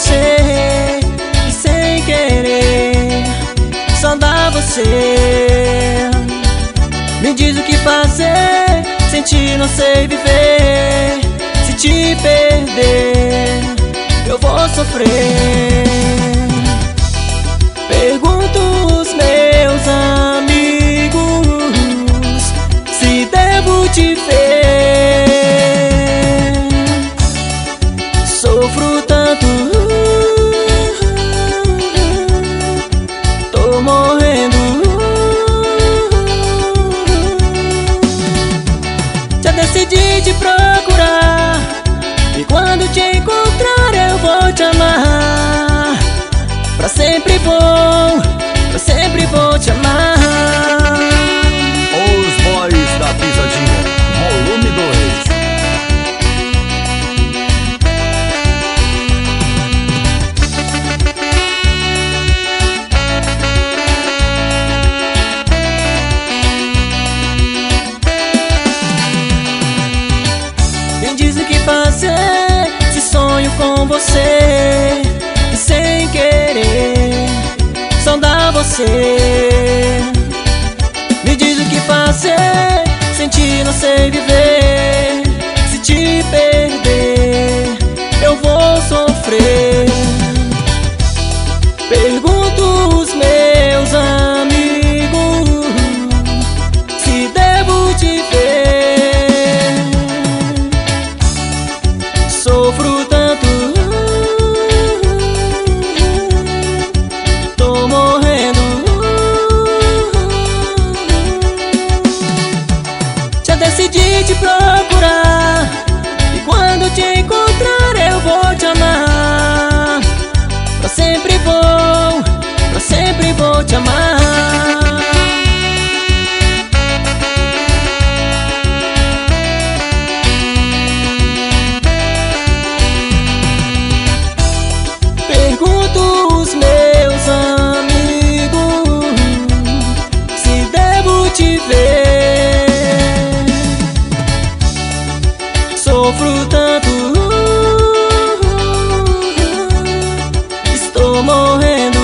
você e sem querer só dá você. Me diz o que fazer, sem ti não sei viver. Se te perder, eu vou sofrer. Pergunto os meus amigos se devo te ver. Sofro tanto, tô morrendo. Já decidi te procurar, e quando te encontrar eu vou te amar. Pra sempre vou te amar. Os Boys da Pisadinha, volume 2. Me diz o que fazer, se sonho com você e sem querer só dá você. Me diz o que fazer, sem ti não sei viver. Se te perder, eu vou sofrer. Pergunto os meus amigos se devo te ver. Sofro tanto, tô morrendo. Já decidi te procurar, e quando te encontrar eu vou te amar. Pra sempre vou te amar. Pergunto os meus amigos se devo te ver. Sofro tanto, estou morrendo.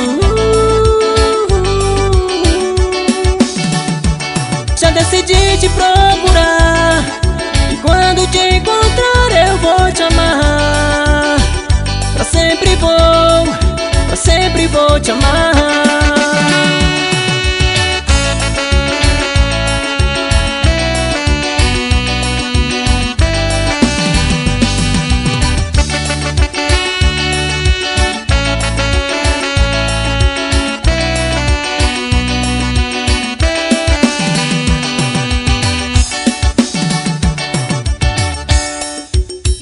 Já decidi te procurar, e quando te encontrar eu vou te amar. Pra sempre vou te amar.